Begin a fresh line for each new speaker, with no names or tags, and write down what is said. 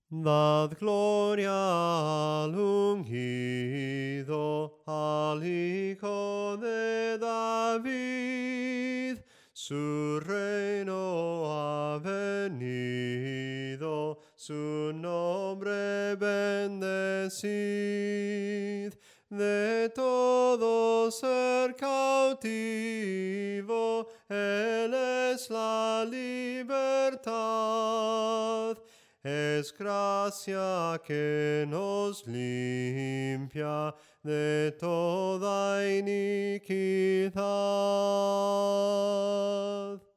Dad gloria al ungido, al Hijo de David. Su reino ha venido, su nombre bendecid. De todo ser cautivo, Él es la libertad. Es gracia que nos limpia de toda iniquidad.